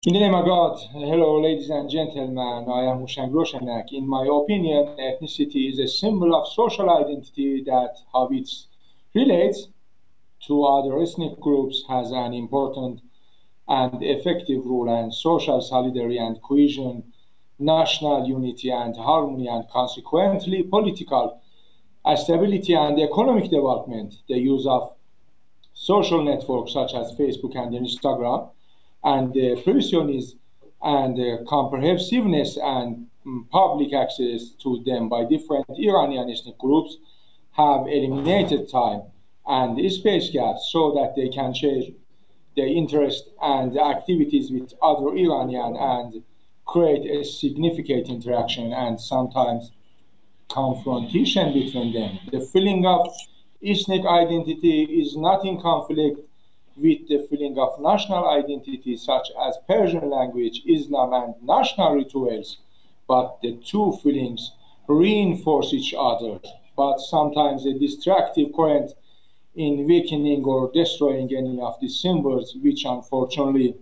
In the name of God, hello, ladies and gentlemen. I am Hussein Roshanak. In my opinion, ethnicity is a symbol of social identity that, how it relates to other ethnic groups, has an important and effective role in social solidarity and cohesion, national unity and harmony, and consequently political stability and economic development. The use of social networks such as Facebook and Instagram, and the provisionism and comprehensiveness and public access to them by different Iranian ethnic groups have eliminated time and space gaps so that they can share their interest and activities with other Iranian and create a significant interaction and sometimes confrontation between them. The feeling of ethnic identity is not in conflict with the feeling of national identity, such as Persian language, Islam, and national rituals, but the two feelings reinforce each other. But sometimes a destructive current in weakening or destroying any of these symbols, which unfortunately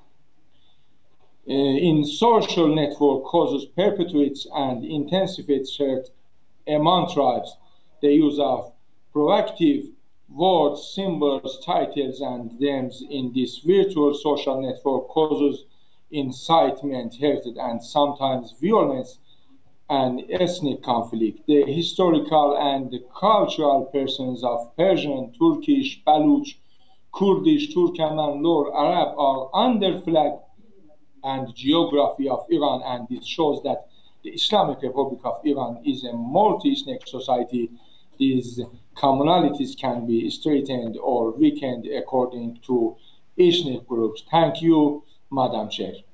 in social network causes perpetuates and intensifies threat among tribes. The use of proactive words, symbols, titles, and names in this virtual social network causes incitement, hatred, and sometimes violence and ethnic conflict. The historical and the cultural persons of Persian, Turkish, Baluch, Kurdish, Turkmen, Lor, Arab are under flag and geography of Iran, and it shows that the Islamic Republic of Iran is a multi-ethnic society. These commonalities can be strengthened or weakened according to ethnic groups. Thank you, Madam Chair.